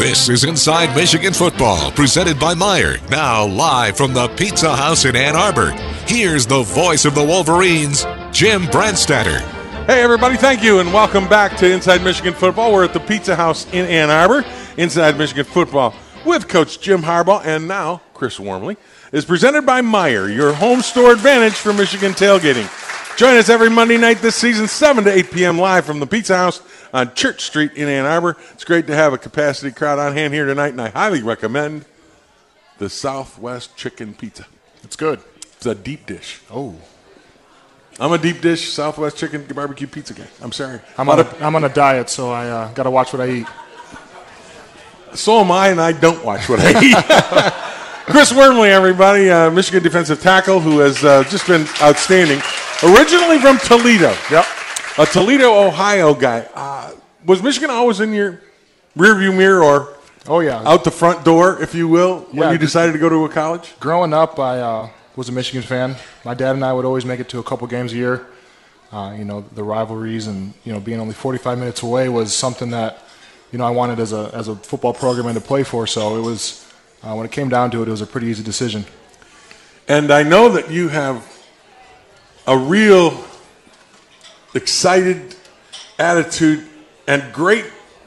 This is Inside Michigan Football, presented by Meijer. Now live from the Pizza House in Ann Arbor. Here's the voice of the Wolverines, Jim Brandstatter. Hey everybody, thank you, and welcome back to Inside Michigan Football. We're at the Pizza House in Ann Arbor. Inside Michigan Football with Coach Jim Harbaugh and now Chris Wormley is presented by Meijer, your home store advantage for Michigan tailgating. Join us every Monday night this season, 7 to 8 p.m. live from the Pizza House on Church Street in Ann Arbor. It's great to have a capacity crowd on hand here tonight, and I highly recommend the Southwest Chicken Pizza. It's good. It's a deep dish. Oh. I'm a deep dish Southwest Chicken barbecue pizza guy. I'm sorry. I'm on a diet, so I got to watch what I eat. So am I, and I don't watch what I eat. Chris Wormley, everybody, Michigan defensive tackle who has just been outstanding. Originally from Toledo. Yep. A Toledo, Ohio guy. Was Michigan always in your rearview mirror or out the front door, if you will, when you decided to go to a college? Growing up, I was a Michigan fan. My dad and I would always make it to a couple games a year. The rivalries and, being only 45 minutes away was something that, I wanted as a football program and to play for. So it was, when it came down to it, it was a pretty easy decision. And I know that you have a real excited attitude and great,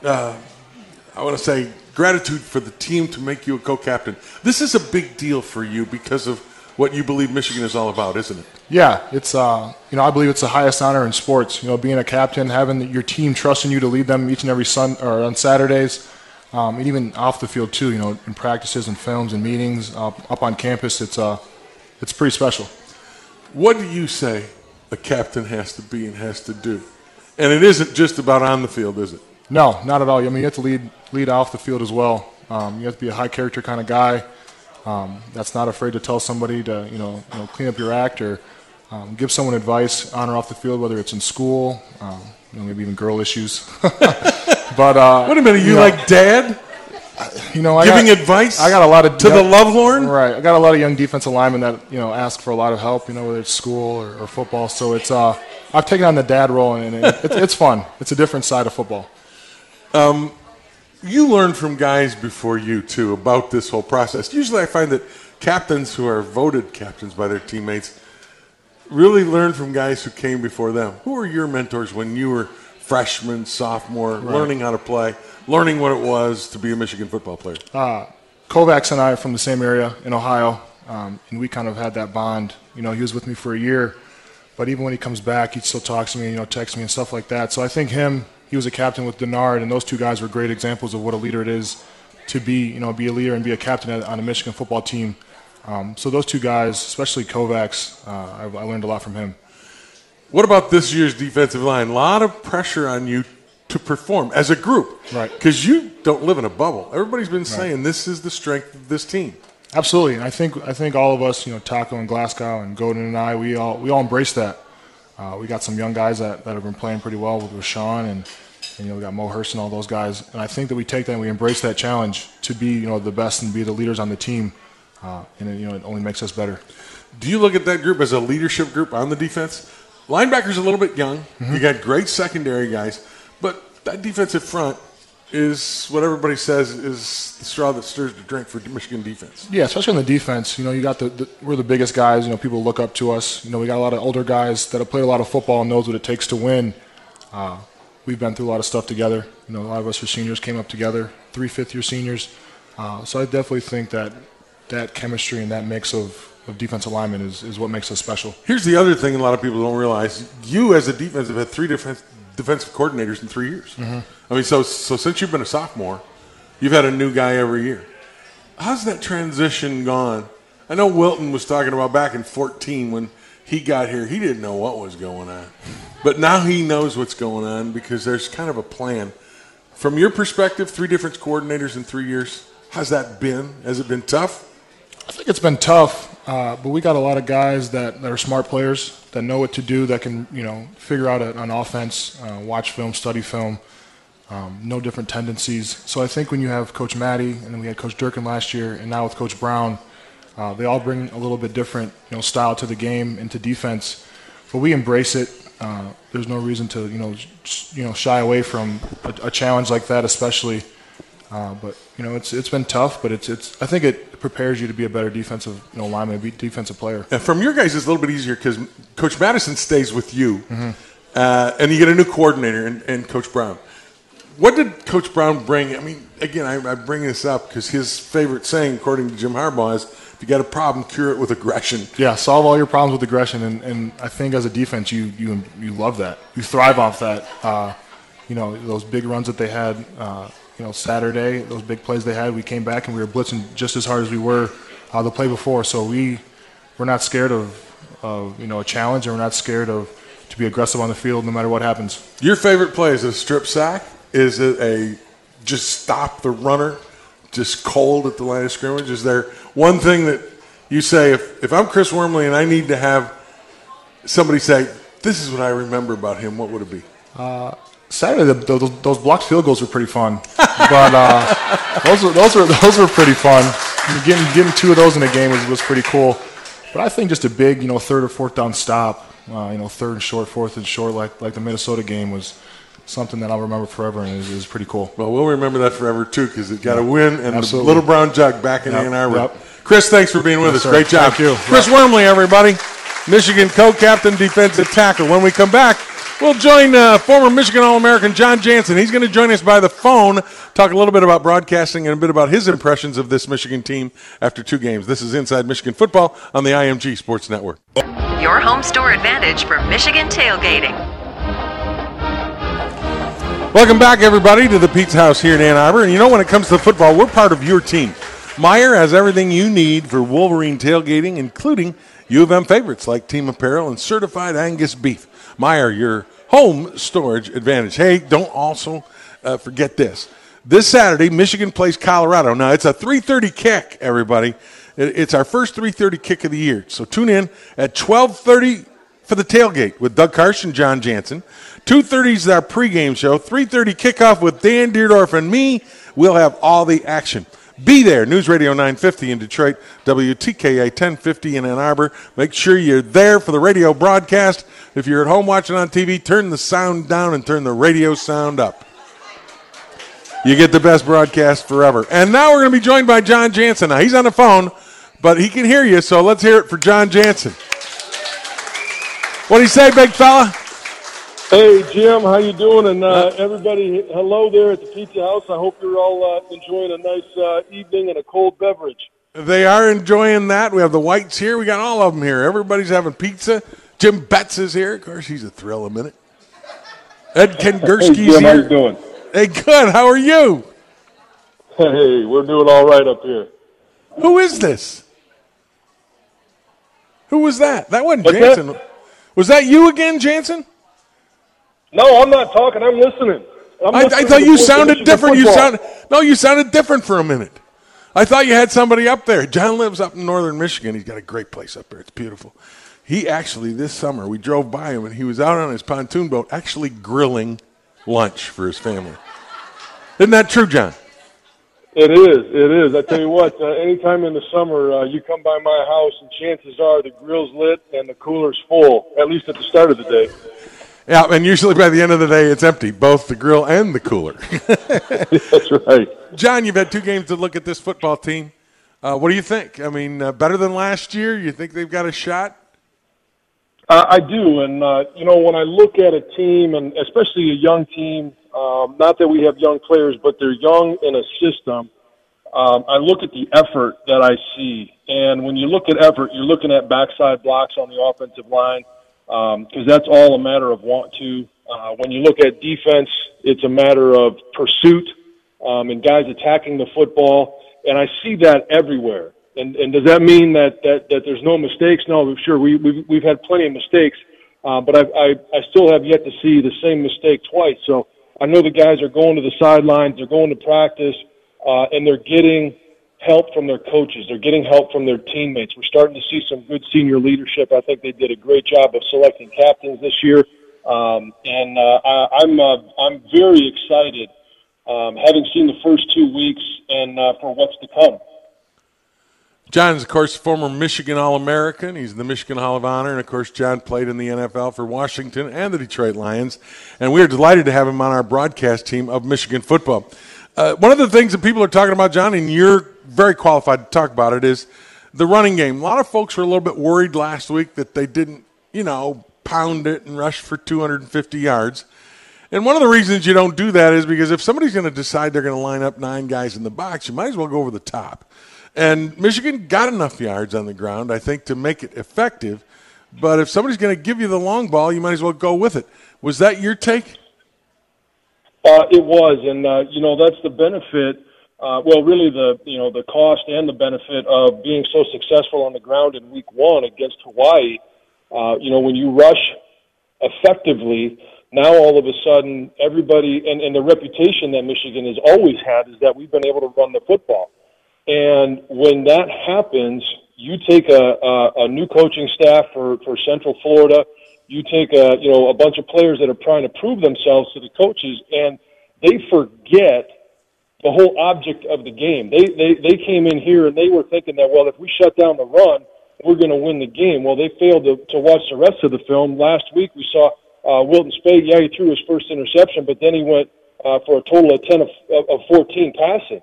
gratitude for the team to make you a co-captain. This is a big deal for you because of what you believe Michigan is all about, isn't it? Yeah, it's I believe it's the highest honor in sports. Being a captain, having your team trusting you to lead them each and every on Saturdays, and even off the field too. In practices and films and meetings up on campus, it's pretty special. What do you say a captain has to be and has to do? And it isn't just about on the field, is it? No, not at all. You have to lead off the field as well. You have to be a high character kind of guy. That's not afraid to tell somebody to clean up your act or give someone advice on or off the field, whether it's in school, maybe even girl issues. But wait a minute, you like dad? Giving advice. I got a lot of the lovelorn. Right, I got a lot of young defensive linemen that ask for a lot of help. Whether it's school or football. So it's I've taken on the dad role, and it's fun. It's a different side of football. You learned from guys before you, too, about this whole process. Usually I find that captains who are voted captains by their teammates really learn from guys who came before them. Who were your mentors when you were freshman, sophomore, learning how to play, learning what it was to be a Michigan football player? Kovacs and I are from the same area in Ohio, and we kind of had that bond. He was with me for a year, but even when he comes back, he still talks to me, texts me and stuff like that. So I think he was a captain with Denard, and those two guys were great examples of what a leader it is to be a leader and be a captain on a Michigan football team. So those two guys, especially Kovacs, I learned a lot from him. What about this year's defensive line? A lot of pressure on you to perform as a group. Right. Because you don't live in a bubble. Everybody's been saying this is the strength of this team. Absolutely. And I think all of us, Taco and Glasgow and Godin and I, we all embrace that. We got some young guys that have been playing pretty well with Rashawn and we got Mo Hurst and all those guys. And I think that we take that and we embrace that challenge to be, the best and be the leaders on the team. And it only makes us better. Do you look at that group as a leadership group on the defense? Linebackers a little bit young. Mm-hmm. You got great secondary guys. But that defensive front is what everybody says is the straw that stirs the drink for Michigan defense. Yeah, especially on the defense. You got we're the biggest guys. People look up to us. We got a lot of older guys that have played a lot of football and knows what it takes to win. We've been through a lot of stuff together. A lot of us are seniors, came up together, 3 fifth-year seniors. So I definitely think that chemistry and that mix of defensive linemen is what makes us special. Here's the other thing a lot of people don't realize. You as a defense have had 3 defensive coordinators in 3 years. Mm-hmm. I mean, so since you've been a sophomore, you've had a new guy every year. How's that transition gone? I know Wilton was talking about back in 2014 when he got here. He didn't know what was going on. But now he knows what's going on because there's kind of a plan. From your perspective, 3 different coordinators in 3 years, how's that been? Has it been tough? I think it's been tough, but we got a lot of guys that are smart players that know what to do, that can figure out an offense, watch film, study film, know different tendencies. So I think when you have Coach Matty, and then we had Coach Durkin last year, and now with Coach Brown, they all bring a little bit different style to the game and to defense. But we embrace it. There's no reason to shy away from a challenge like that, especially But it's been tough, but it's I think it prepares you to be a better defensive lineman, defensive player. And from your guys, it's a little bit easier because Coach Madison stays with you, and you get a new coordinator and Coach Brown. What did Coach Brown bring? I mean, again, I bring this up because his favorite saying, according to Jim Harbaugh, is if you got a problem, cure it with aggression. Yeah, solve all your problems with aggression, and I think as a defense, you love that. You thrive off that. Those big runs that they had, Saturday, those big plays they had, we came back and we were blitzing just as hard as we were the play before. So we're not scared of a challenge, and we're not scared to be aggressive on the field no matter what happens. Your favorite play is a strip sack? Is it a just stop the runner, just cold at the line of scrimmage? Is there one thing that you say, if I'm Chris Wormley and I need to have somebody say, this is what I remember about him, what would it be? Saturday, those blocked field goals were pretty fun, but those were pretty fun. Getting 2 of those in a game was pretty cool. But I think just a big, third or fourth down stop, third and short, fourth and short, like the Minnesota game was something that I'll remember forever, and it was pretty cool. Well, we'll remember that forever, too, because it got a win and Absolutely. The little brown jug back in Ann Arbor. Yep. Chris, thanks for being with us. Sir. Great job. Thank you. Chris Wormley, everybody. Michigan co-captain, defensive tackle. When we come back, we'll join former Michigan All-American John Jansen. He's going to join us by the phone, talk a little bit about broadcasting and a bit about his impressions of this Michigan team after 2 games. This is Inside Michigan Football on the IMG Sports Network. Your home store advantage for Michigan tailgating. Welcome back, everybody, to the Pizza House here in Ann Arbor. And when it comes to football, we're part of your team. Meijer has everything you need for Wolverine tailgating, including U of M favorites like team apparel and certified Angus beef. Meijer, your home storage advantage. Hey, don't also forget this. This Saturday, Michigan plays Colorado. Now, it's a 3:30 kick, everybody. It's our first 3:30 kick of the year. So tune in at 12:30 for the tailgate with Doug Carson, John Jansen. 2:30 is our pregame show. 3:30 kickoff with Dan Deerdorf and me. We'll have all the action. Be there. News Radio 950 in Detroit, WTKA 1050 in Ann Arbor. Make sure you're there for the radio broadcast. If you're at home watching on TV, turn the sound down and turn the radio sound up. You get the best broadcast forever. And now we're going to be joined by John Jansen. Now, he's on the phone, but he can hear you, so let's hear it for John Jansen. What do you say, big fella? Hey, Jim, how you doing? And everybody, hello there at the Pizza House. I hope you're all enjoying a nice evening and a cold beverage. They are enjoying that. We have the Whites here. We got all of them here. Everybody's having pizza. Jim Betts is here. Of course, he's a thrill a minute. Ed Kengursky's hey, Jim, here. how you doing? Hey, good. How are you? Hey, we're doing all right up here. Who is this? Who was that? That wasn't What's Jansen. that? Was that you again, Jansen? No, I'm not talking. I'm listening. I thought you sounded different. You sounded different for a minute. I thought you had somebody up there. John lives up in northern Michigan. He's got a great place up there. It's beautiful. He actually, this summer, we drove by him, and he was out on his pontoon boat actually grilling lunch for his family. Isn't that true, John? It is. I tell you what, anytime in the summer you come by my house, and chances are the grill's lit and the cooler's full, at least at the start of the day. Yeah, and usually by the end of the day, it's empty, both the grill and the cooler. That's right. John, you've had 2 games to look at this football team. What do you think? I mean, better than last year? You think they've got a shot? I do, and when I look at a team, and especially a young team, not that we have young players, but they're young in a system, I look at the effort that I see. And when you look at effort, you're looking at backside blocks on the offensive line, because that's all a matter of want to. When you look at defense, it's a matter of pursuit and guys attacking the football, and I see that everywhere. And does that mean that there's no mistakes? No, sure, we've had plenty of mistakes, but I still have yet to see the same mistake twice. So I know the guys are going to the sidelines, they're going to practice, and they're getting help from their coaches. They're getting help from their teammates. We're starting to see some good senior leadership. I think they did a great job of selecting captains this year, and I'm very excited, having seen the first 2 weeks and for what's to come. John is, of course, former Michigan All-American. He's in the Michigan Hall of Honor. And, of course, John played in the NFL for Washington and the Detroit Lions. And we are delighted to have him on our broadcast team of Michigan football. One of the things that people are talking about, John, and you're very qualified to talk about it, is the running game. A lot of folks were a little bit worried last week that they didn't, pound it and rush for 250 yards. And one of the reasons you don't do that is because if somebody's going to decide they're going to line up 9 guys in the box, you might as well go over the top. And Michigan got enough yards on the ground, I think, to make it effective. But if somebody's going to give you the long ball, you might as well go with it. Was that your take? It was, and that's the benefit. Really, the cost and the benefit of being so successful on the ground in Week 1 against Hawaii. When you rush effectively, now all of a sudden everybody and the reputation that Michigan has always had is that we've been able to run the football. And when that happens, you take a new coaching staff for Central Florida. You take a bunch of players that are trying to prove themselves to the coaches, and they forget the whole object of the game. They came in here and they were thinking that, well, if we shut down the run, we're going to win the game. Well, they failed to watch the rest of the film. Last week we saw Wilton Speight. Yeah, he threw his first interception, but then he went for a total of 10 of 14 passing.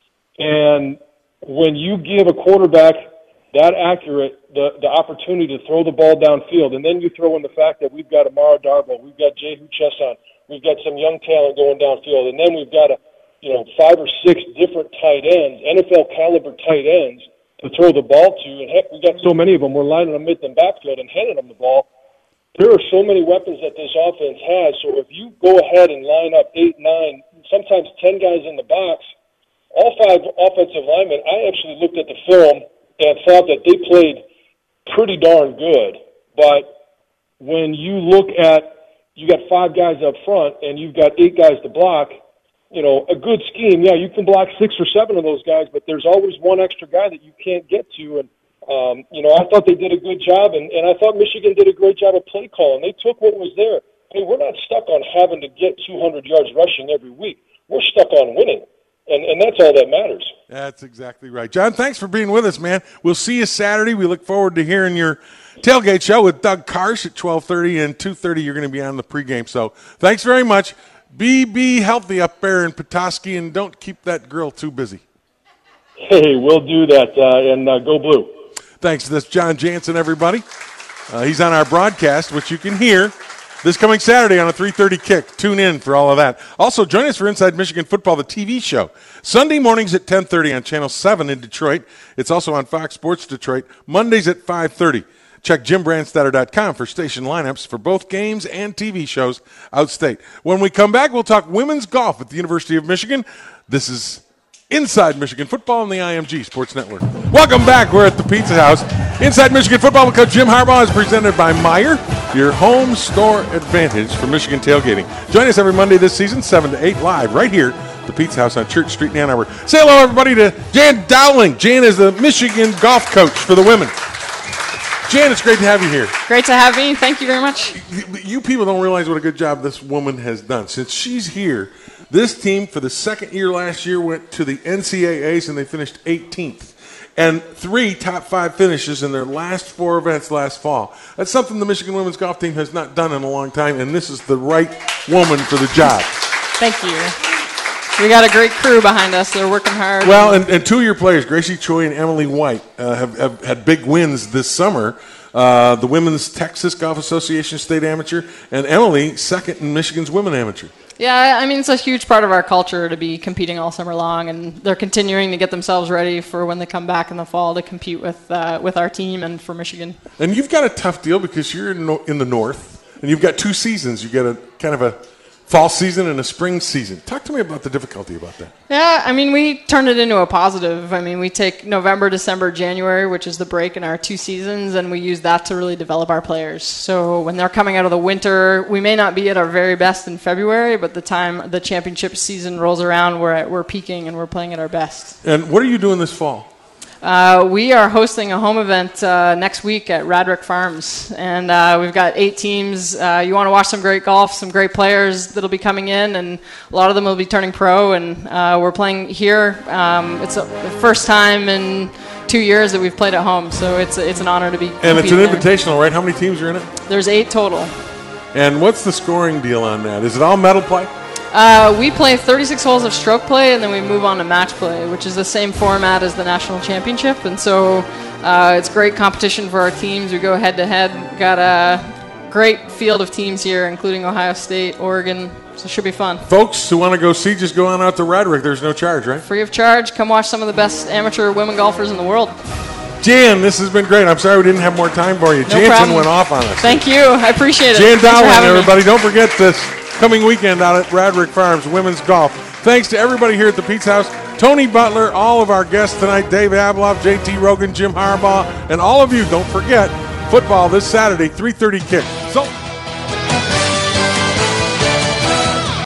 And when you give a quarterback that accurate, the opportunity to throw the ball downfield, and then you throw in the fact that we've got Amara Darboh, we've got Jehu Chesson, we've got some young talent going downfield, and then we've got 5 or 6 different tight ends, NFL caliber tight ends to throw the ball to, and heck, we got so many of them. We're lining them in the backfield and handing them the ball. There are so many weapons that this offense has. So if you go ahead and line up 8, 9, sometimes 10 guys in the box, all 5 offensive linemen, I actually looked at the film and thought that they played pretty darn good. But when you look at, you got 5 guys up front and you've got 8 guys to block, a good scheme, yeah, you can block 6 or 7 of those guys, but there's always one extra guy that you can't get to. And, I thought they did a good job, and I thought Michigan did a great job of play calling. They took what was there. Hey, we're not stuck on having to get 200 yards rushing every week. We're stuck on winning. And that's all that matters. That's exactly right. John, thanks for being with us, man. We'll see you Saturday. We look forward to hearing your tailgate show with Doug Karsh at 12:30, and 2:30 you're going to be on the pregame. So thanks very much. Be healthy up there in Petoskey, and don't keep that grill too busy. Hey, we'll do that, and go Blue. Thanks. That's John Jansen, everybody. He's on our broadcast, which you can hear this coming Saturday on a 3:30 kick. Tune in for all of that. Also, join us for Inside Michigan Football, the TV show. Sunday mornings at 10:30 on Channel 7 in Detroit. It's also on Fox Sports Detroit. Mondays at 5:30. Check JimBrandstatter.com for station lineups for both games and TV shows outstate. When we come back, we'll talk women's golf at the University of Michigan. This is Inside Michigan Football on the IMG Sports Network. Welcome back. We're at the Pizza House. Inside Michigan Football with Coach Jim Harbaugh is presented by Meijer, your home store advantage for Michigan tailgating. Join us every Monday this season, 7 to 8, live right here at the Pizza House on Church Street in Ann Arbor. Say hello, everybody, to Jan Dowling. Jan is the Michigan golf coach for the women. Jan, it's great to have you here. Great to have me. Thank you very much. You people don't realize what a good job this woman has done. Since she's here, this team, for the second year last year, went to the NCAAs, and they finished 18th. And 3 top 5 finishes in their last 4 events last fall. That's something the Michigan women's golf team has not done in a long time, and this is the right woman for the job. Thank you. We got a great crew behind us. They're working hard. Well, and 2 of your players, Gracie Choi and Emily White, have had big wins this summer. The Women's Texas Golf Association State Amateur, and Emily, second in Michigan's Women Amateur. Yeah, I mean, it's a huge part of our culture to be competing all summer long, and they're continuing to get themselves ready for when they come back in the fall to compete with our team and for Michigan. And you've got a tough deal because you're in the north, and you've got 2 seasons. You've got a kind of a fall season and a spring season. Talk to me about the difficulty about that. Yeah, I mean, we turned it into a positive. I mean, we take November, December, January, which is the break in our 2 seasons, and we use that to really develop our players. So when they're coming out of the winter, we may not be at our very best in February, but the time the championship season rolls around, we're peaking and we're playing at our best. And what are you doing this fall? We are hosting a home event next week at Radrick Farms, and we've got 8 teams. You want to watch some great golf, some great players that'll be coming in, and a lot of them will be turning pro, and we're playing here. It's the first time in 2 years that we've played at home, so it's an honor to be And it's an there. invitational, right? How many teams are in it? There's 8 total. And what's the scoring deal on that? Is it all medal play? We play 36 holes of stroke play, and then we move on to match play, which is the same format as the national championship. And so it's great competition for our teams. We go head-to-head. Got a great field of teams here, including Ohio State, Oregon. So it should be fun. Folks who want to go see, just go on out to Radrick. There's no charge, right? Free of charge. Come watch some of the best amateur women golfers in the world. Jan, this has been great. I'm sorry we didn't have more time for you. No Jansen problem. went off on us. Thank you. I appreciate it. Jan Thanks for Dowling, having me. everybody. Don't forget this coming weekend out at Radrick Farms Women's Golf. Thanks to everybody here at the Pete's House. Tony Butler, all of our guests tonight, Dave Abloff, JT Rogan, Jim Harbaugh, and all of you, don't forget, football this Saturday, 3:30 kick.